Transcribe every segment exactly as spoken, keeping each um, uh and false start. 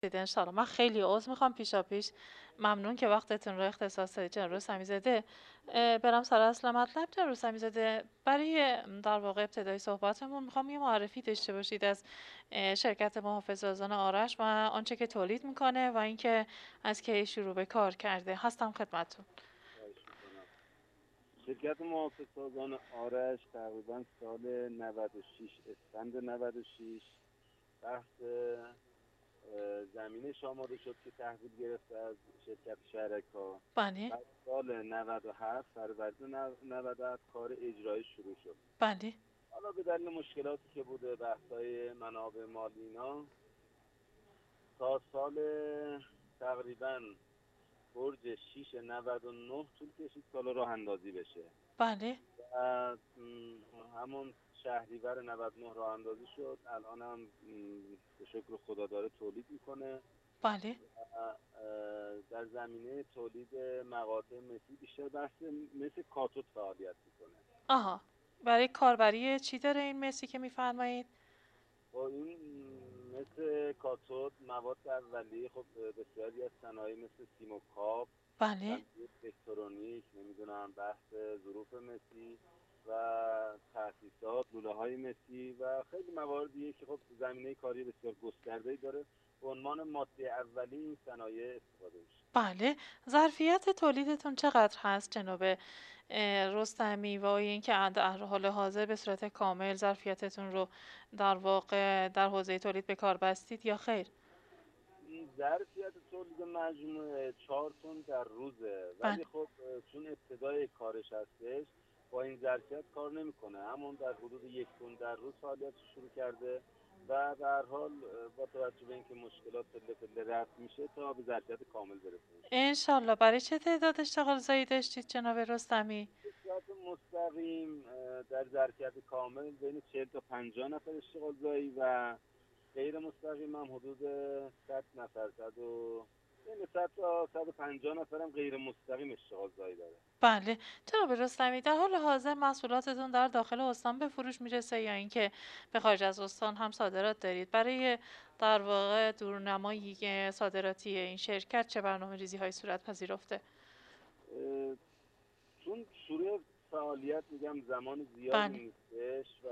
دیده انشالله. من خیلی عذر میخوام پیشا پیش. ممنون که وقتتون رو اختصاص دادید جناب رستمی زاده. اه، برم سر اصل مطلب. جناب رستمی زاده، برای در واقع ابتدای صحبتمون میخوام یه معرفی داشته باشید از اه، شرکت محافظه‌بازان آرش و آنچه که تولید میکنه و اینکه از کی شروع به کار کرده. هستم خدمتتون. خواهش میکنم. شرکت محافظ سازان آرش تقریبا سال نود و شش اسفند نود و شش بحث اه، زمینش آماده شد که تحویل گرفته از شرکت شرکا. بله. بعد سال نود و هفت فروردین نود و هفت کار اجرایی شروع شد. بله. حالا به دلیل مشکلاتی که بوده، بحث‌های منابع مالی اینا، تا سال تقریبا برج شیش نود و نه طول کشید سال راه اندازی بشه. بله. و همون شهریور نود و نه راه اندازی شد. الان هم به شکر خدا داره تولید میکنه. بله. در زمینه تولید مقاطع مسی بیشتر بحث مثل کاتود فعالیت میکنه. آها. برای کاربری چی داره این مسی که میفرمایید؟ با این مثل کاتود مواد اولیه، خب بسیاری از صنایع مثل سیم و کاب، بله. صنایع الکترونیک، نمیدونم بحث ظروف مسی و تاسیسات، لوله های مسی و خیلی مواردیه که خب زمینه کاری بسیار گسترده‌ای داره. به عنوان ماده اولیه این صنایع استفاده میشه. بله. ظرفیت تولیدتون چقدر هست جناب اه، رستمی و اینکه در حال حاضر به صورت کامل ظرفیتتون رو در واقع در حوزه تولید به کار بستید یا خیر؟ این ظرفیت تولید مجموعه چهار تن در روزه، بله. ولی خب چون ابتدای کارش هستش با این ظرفیت کار نمیکنه، همون در حدود یک تن در روز فعالیت شروع کرده و به هر حال با توجه به اینکه مشکلات پله پله رفع میشه تا به ظرفیت کامل برسه انشالله. انشالله. برای چه تعداد اشتغال زایی داشتید جناب رستمی؟ به صورت مستقیم در ظرفیت کامل بین چهل تا پنجاه نفر اشتغال زایی و غیر مستقیم هم حدود صد نفر، صد و بین صد تا صد و پنجاه نفرم غیر مستقیم اشتغال زایی داره. بله. جناب رستمی، در حال حاضر محصولاتتون در داخل استان به فروش میرسه یا اینکه به خارج از استان هم صادرات دارید؟ برای در واقع دورنمایی صادراتی این شرکت چه برنامه ریزی های صورت پذیرفته؟ اه، چون شروع فعالیت میگم زمان زیادی بله. نیستش و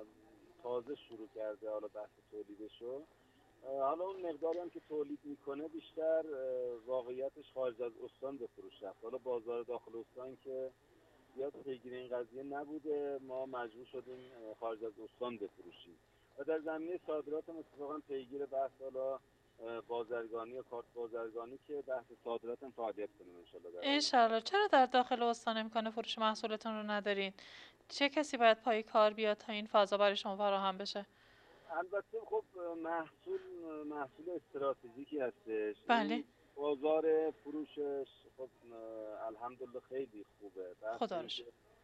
تازه شروع کرده حالا بحث تولیدشو. حالا اون مقداری هم که تولید میکنه بیشتر واقعیتش خارج از استان به فروش رفت. حالا بازار داخل استان که زیاد پیگیر این قضیه نبوده، ما مجبور شدیم خارج از استان بفروشیم و در زمینه صادرات هم اتفاقا پیگیر بحث حالا بازرگانی و کارت بازرگانی که بحث صادرات هم فعالیت کنیم انشالله در آینده. انشالله. چرا در داخل استان امکان فروش محصولتون رو ندارین؟ چه کسی باید پای کار بیاد تا این فضا برای شما فراهم بشه؟ البته خب محصول محصول استراتژیکی هستش. بله. این بازار فروشش خب الحمدلله خیلی خوبه. بحث خدا رو این شکر. که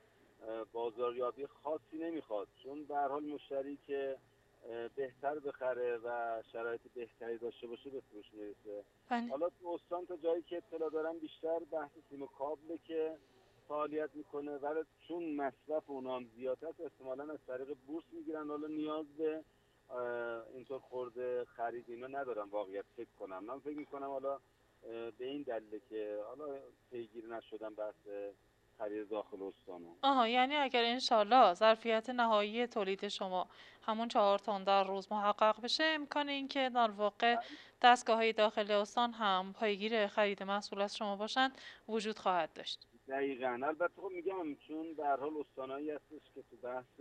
بازاریابی خاصی نمیخواد، چون به هر حال مشتری که بهتر بخره و شرایط بهتری داشته باشه به فروش میرسه. بله. حالا تو استان تا جایی که اطلاع دارم بیشتر بحث سیم و کابله که فعالیت میکنه، ولی چون مصرف اونها هم زیاد هست احتمالاً از طریق بورس میگیرن. حالا نیاز به اینطور خورده خرید اینا ندارم واقعیت فکر کنم. من فکر میکنم حالا به این دلیله که حالا پیگیر نشدم بحث خرید داخل استانو. آها، یعنی اگر انشالله ظرفیت نهایی تولید شما همون چهار تن در روز محقق بشه، امکان اینکه در واقع دستگاه های داخل استان هم پایگیر خرید محصول از شما باشند وجود خواهد داشت. دقیقاً. البته خب میگم چون به هر حال استانایی هستش که تو بحث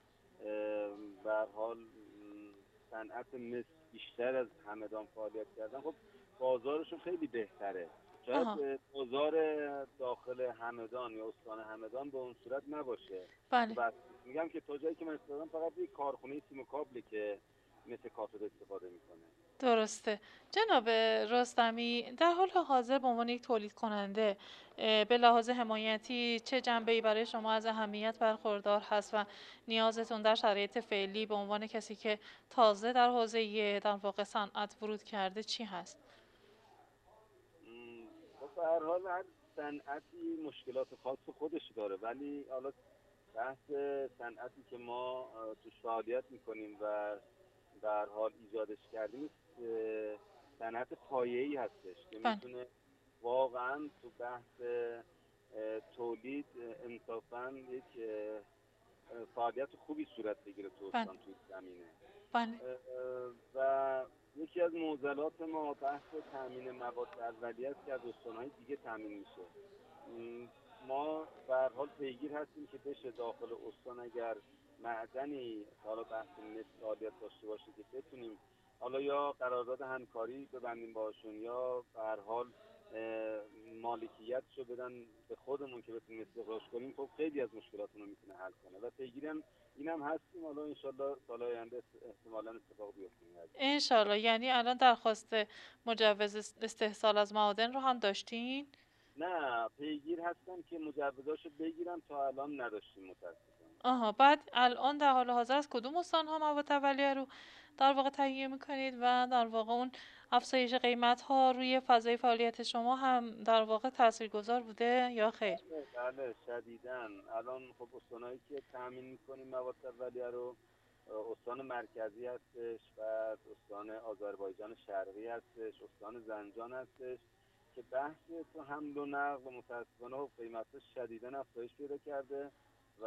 به هر حال صنعت مس بیشتر از همدان فعالیت کردن، خب بازارشون خیلی بهتره. شاید آها. بازار داخل همدان یا استان همدان به اون صورت نباشه. تو بله. بحث میگم که تا جایی که من استفادم فقط یک کارخونه سیم و کابلی که مثل کاتود استفاده میکنه. درسته. جناب رستمی، در حال حاضر به عنوان یک تولید کننده به لحاظ حمایتی چه جنبه‌ای برای شما از اهمیت برخوردار هست و نیازتون در شرایط فعلی به عنوان کسی که تازه در حوزه در واقع صنعت ورود کرده چی هست؟ خب به هر حال هر صنعتی مشکلات خاص خودش داره، ولی حالا بحث صنعتی که ما توش فعالیت میکنیم و در حال ایجادش کردیم صنعت پایه‌ای هستش که بله میتونه واقعا تو بحث اه، تولید اه، انصافا یک اه، اه، فعالیت خوبی صورت بگیره تو بله استان توی زمینه. بله اه، و یکی از معضلات ما بحث تامین مواد اولیه است که از استان‌های دیگه تامین میشه. م، ما به هر حال پیگیر هستیم که بشه داخل استان اگر معدنی حالا بحث مثل فعالیت داشته باشه که بتونیم حالا یا قرارداد همکاری ببندیم باشون یا به هر حال اه، مالکیتشو بدن به خودمون که بتونیم استخراج کنیم، خب خیلی از مشکلاتمون رو میتونه حل کنه و پیگیری هم اینم هستیم. حالا انشالله سال آینده احتمالاً اتفاق بیفته این قضیه. انشالله. یعنی الان درخواست مجوز است- استحصال از معادن رو هم داشتین؟ نه، پیگیر هستم که مجوزاشو بگیرم، تا الان نداشتیم متاسفانه. آها، بعد الان در حال حاضر از کدوم استان ها مواد اولیه رو در واقع تهیه میکنید و در واقع اون افزایش قیمت ها روی فضای فعالیت شما هم در واقع تاثیرگذار بوده یا خیر؟ بله بله شدیداً. الان خب استانایی که تامین میکنیم مواد اولیه رو استان مرکزی هستش، بعد استان آذربایجان شرقی هستش، استان زنجان هستش که بحث تو حمل و نقل متاسفانه خب قیمتش شدیداً افزایش پیدا کرده و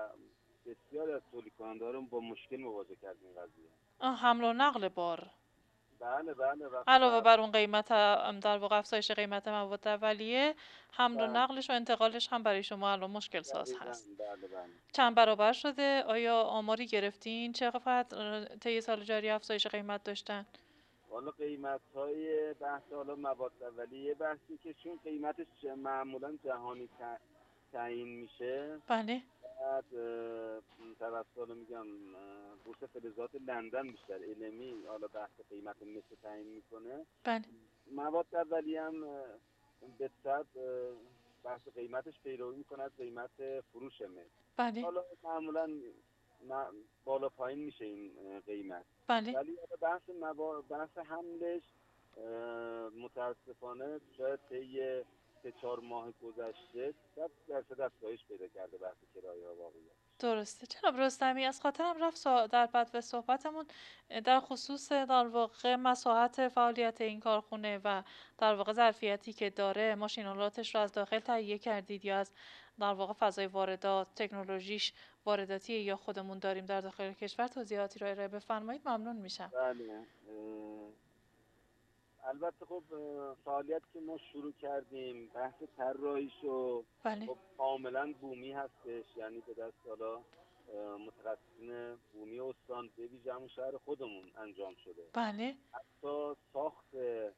بسیاری از تولید کننده رو با مشکل مواجه کرد این قضیه. آه، حمل و نقل بار بله بله وقتی علاوه بر بر اون قیمت ام، در واقع افزایش قیمت مواد اولیه، حمل و بله نقلش و انتقالش هم برای شما الان مشکل ساز دقیقاً هست. بله بله. چند برابر شده؟ آیا آماری گرفتین؟ چقدر اه، طی سال جاری افزایش قیمت داشتن؟ حالا قیمت های بحث حالا مواد اولیه یه بحثی که چون قیمتش ج- معمولا جهانی تع- تعیین میشه، بله بعد اه، توسط حالا میگم اه، بورس فلزات لندن بیشتر المی حالا بحث قیمت مثل تعیین میکنه. بله مواد اولیه هم اه، به طب بحث قیمتش پیروی میکنه از قیمت فروش مثل. بله حالا معمولا م- بالا پایین میشه این اه، قیمت، بله ولی حالا بحث موا... بحث حملش اه، متاسفانه شاید طی سه چهار ماه گذشته صد درصد افزایش پیدا کرده بحث کرایه ها واقعیت. درسته. جناب رستمی، از خاطرم رفت سا- در بدو صحبتمون اه، در خصوص در واقع مساحت فعالیت این کارخونه و در واقع ظرفیتی که داره، ماشینالاتش رو از داخل تهیه کردید یا از در واقع فضای واردات، تکنولوژیش وارداتی یا خودمون داریم در داخل کشور، توضیحاتی رو ارائه بفرمایید ممنون میشم. بله اه، البته خب اه، فعالیت که ما شروع کردیم بحث طراحیش و بله خب کاملا بومی هستش، یعنی به دست حالا اه، متخصصین بومی استان به ویژه همون شهر خودمون انجام شده. بله حتی ساخت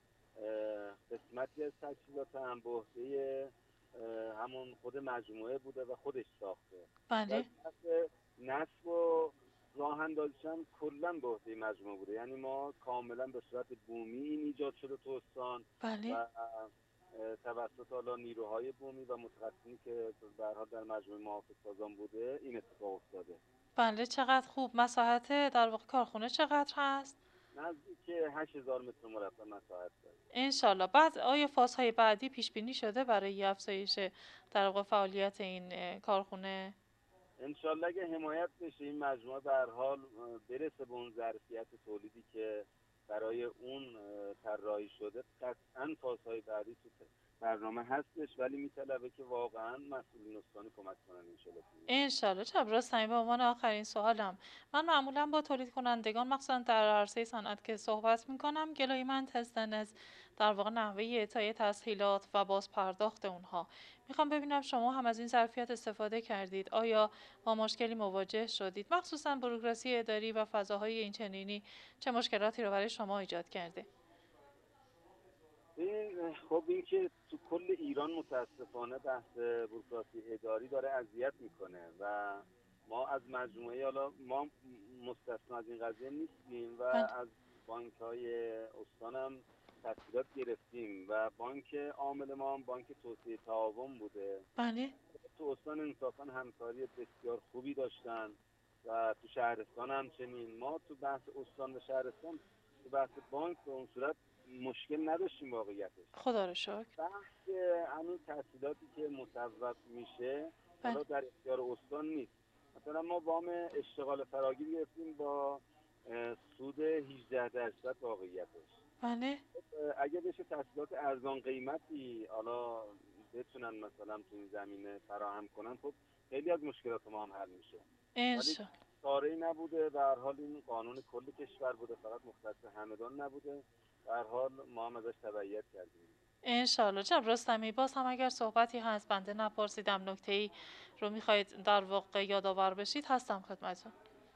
اه، قسمتی از تجهیزات هم به عهده اه، همون خود مجموعه بوده و خودش ساخته و بله بحث نصب و راه اندازیش هم کلا به عهده مجموعه بوده. یعنی ما کاملا به صورت بومی این ایجاد شده تو استان و بله اه، توسط حالا نیروهای بومی و متخصصینی که به هر حال در مجموعه محافظ سازان بوده این اتفاق افتاده. بله چقدر خوب. مساحت در واقع کارخونه چقدر هست؟ نزدیک هشت هزار متر مربع مساحت داره. انشالله. بعد آیا فازهای بعدی پیش بینی شده برای افزایش در واقع فعالیت این اه، کارخونه؟ انشالله اگه حمایت بشه این مجموعه به هر حال برسه به اون ظرفیت تولیدی که برای اون اه، طراحی شده، قطعا فازهای بعدی تو برنامه هستش، ولی میطلبه که واقعا مسئولین استانی کمک کنن انشالله. انشالله. جناب رستمی، به عنوان آخرین سوالم، من معمولا با تولید کنندگان مخصوصا در عرصه صنعت که صحبت میکنم گلایمند هستن از در واقع نحوه اعطای تسهیلات و باز پرداخت اونها. میخوام ببینم شما هم از این ظرفیت استفاده کردید؟ آیا با مشکلی مواجه شدید؟ مخصوصا بروکراسی اداری و فضاهای این چنینی چه مشکلاتی رو برای شما ایجاد کرده؟ این خب این که تو کل ایران متاسفانه بحث بروکراسی اداری داره اذیت میکنه و ما از مجموعه حالا ما مستثنا از این قضیه نیستیم و بله از بانک های استان هم تسهیلات گرفتیم و بانک عامل ما هم بانک توسعه تعاون بوده. بله تو استان انصافا همکاری بسیار خوبی داشتن و تو شهرستان همچنین. ما تو بحث استان و شهرستان تو بحث بانک به اون صورت مشکل نداشتیم واقعیتش. خدا رو شکر. بحث همین تحصیلاتی که مصوب میشه بله حالا در اختیار استان نیست. مثلا ما وام اشتغال فراگیر گرفتیم با اه، سود هجده درصد واقعیتش. بله. اه، اگه بشه تسهیلات ارزان قیمتی حالا بتونن مثلا تو این زمینه فراهم کنن، خب خیلی از مشکلات ما هم حل میشه. ولی انشالله. چاره‌ای نبوده. به هر حال این قانون کل کشور بوده، فقط مختص همدان نبوده. به هر حال ما هم ازش تبعیت کردیم. انشالله. جناب رستمی، باز هم اگر صحبتی هست بنده نپرسیدم، نکته‌ای رو میخواید در واقع یادآور بشید، هستم خدمتتون.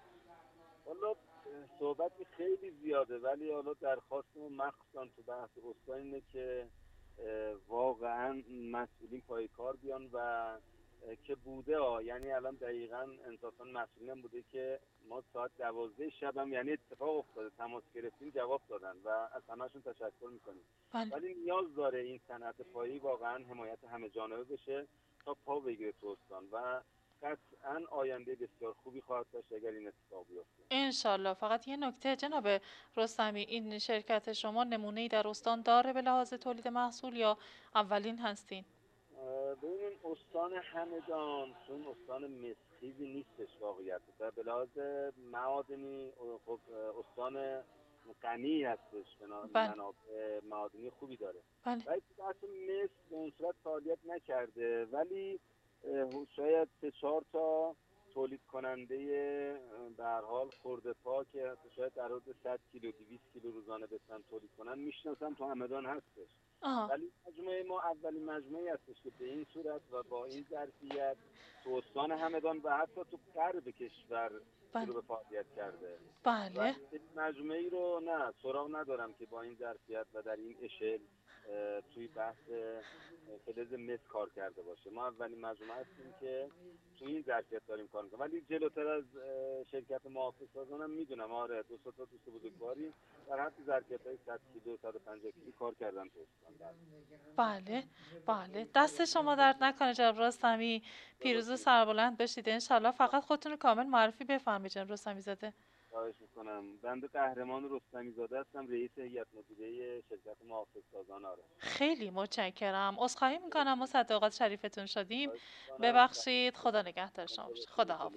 حالا صحبتی خیلی زیاده، ولی حالا درخواست ما مخصوصا تو بحث استان اینه که اه، واقعا مسئولین پای کار بیان و اه، که بوده ها، یعنی الان دقیقا انصافا مسئولین هم بوده که ما ساعت دوازده شب هم یعنی اتفاق افتاده تماس گرفتیم جواب دادن و از همهشون تشکر میکنیم. بله. ولی نیاز داره این صنعت پایی واقعا حمایت همه جانبه بشه تا پا بگیره تو استان و قطعا آینده بسیار خوبی خواهد داشت اگر این اتفاق بیفته. انشالله. فقط یه نکته جناب رستمی، این شرکت شما نمونه‌ای در استان داره به لحاظ تولید محصول یا اولین هستین؟ اه، ببینیم استان همدان چون استان مسخیزی نیستش واقعیت و به لحاظ معادنی اه، خب اه، استان غنی هستش، بنا- بله. منابع معادنی خوبی داره. بله. ولی تو بحث مس به اون صورت فعالیت نکرده، ولی اه، شاید سه چهار تا تولید کننده اه، به هر حال خرده پا که شاید در حدود صد کیلو دویست کیلو روزانه بتونن تولید کنن میشناسم تو همدان هستش. آها. ولی مجموعه ما اولین مجموعه هستش که به این صورت و با این ظرفیت تو استان همدان و حتی تو غرب کشور بله. شروع به فعالیت کرده و بله. مجموعه ای رو نه سراغ ندارم که با این ظرفیت و در این اشل اه، توی بحث اه، فلز مس کار کرده باشه. ما اولین مجموعه هستیم که توی این ظرفیت داریم کار میکنیم، ولی جلوتر از اه، شرکت محافظ سازانم میدونم آره دو تا دوست بزرگواری در حد ظرفیت های صد کیلو صد و پنجاه کیلو کار کردن تو استان. بله. بله. دست شما درد نکنه جناب رستمی. پیروز و سربلند بشید انشالله. فقط خودتون رو کامل معرفی بفرمایید جناب رستمی زاده. خواهش میکنم. بنده قهرمان رستمی زاده هستم، رئیس هیئت مدیره شرکت محافظ سازان آره. خیلی متشکرم. عذرخواهی میکنم ما صد اوقات شریفتون شدیم. خواهش میکنم. ببخشید. خدا نگهدار شما باشه. خدا حافظ.